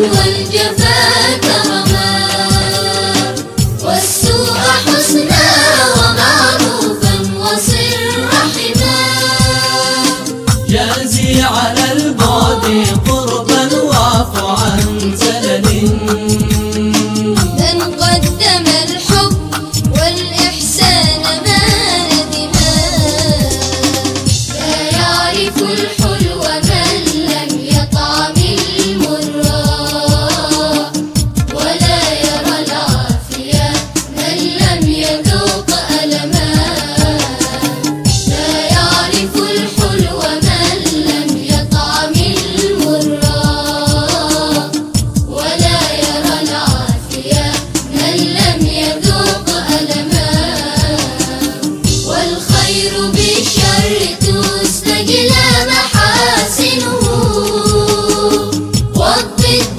والجفا كرما، والسوء حسنا ومعروفا وصل رحما. جازي على البعد قربا واعف عن زلل، من قدم الحب والإحسان ما ندما. لا يعرف الحلو من لم يطعم المرا، ولا يرى العافية من لم يذوق ألما. لا يعرف الحلو من لم يطعم المرا، ولا يرى العافية من لم يذوق ألما. والخير بالشر تستجلى محاسنه، والضد